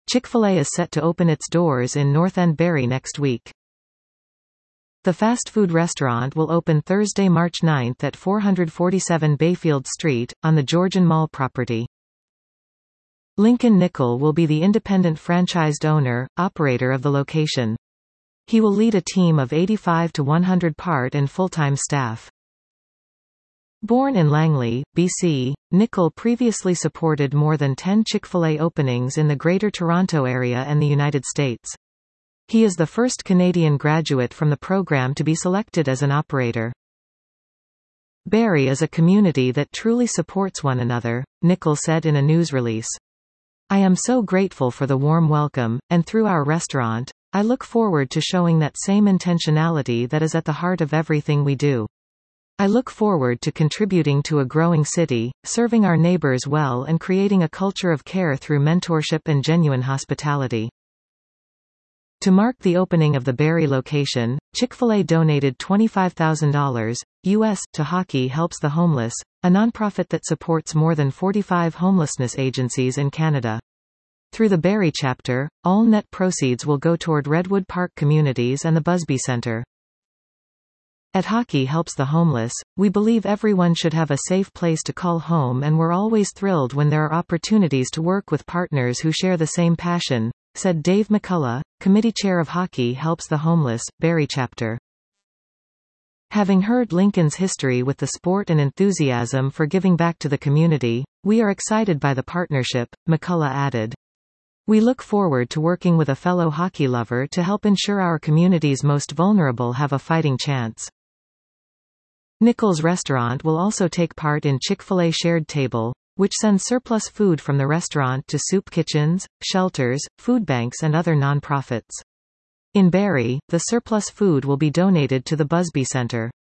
Chick-fil-A is set to open its doors in North End Barrie next week. The fast food restaurant will open Thursday, March 9 at 447 Bayfield Street, on the Georgian Mall property. Lincoln Nickel will be the independent franchised owner, operator of the location. He will lead a team of 85 to 100 part- and full-time staff. Born in Langley, BC, Nickel previously supported more than 10 Chick-fil-A openings in the Greater Toronto Area and the United States. He is the first Canadian graduate from the program to be selected as an operator. Barrie is a community that truly supports one another, Nickel said in a news release. I am so grateful for the warm welcome, and through our restaurant, I look forward to showing that same intentionality that is at the heart of everything we do. I look forward to contributing to a growing city, serving our neighbors well and creating a culture of care through mentorship and genuine hospitality. To mark the opening of the Barrie location, Chick-fil-A donated $25,000 US to Hockey Helps the Homeless, a nonprofit that supports more than 45 homelessness agencies in Canada. Through the Barrie chapter, all net proceeds will go toward Redwood Park Communities and the Busby Center. At Hockey Helps the Homeless, we believe everyone should have a safe place to call home, and we're always thrilled when there are opportunities to work with partners who share the same passion, said Dave McCullough, committee chair of Hockey Helps the Homeless, Barrie chapter. Having heard Lincoln's history with the sport and enthusiasm for giving back to the community, we are excited by the partnership, McCullough added. We look forward to working with a fellow hockey lover to help ensure our community's most vulnerable have a fighting chance. Nickel's restaurant will also take part in Chick-fil-A Shared Table, which sends surplus food from the restaurant to soup kitchens, shelters, food banks and other non-profits. In Barrie, the surplus food will be donated to the Busby Center.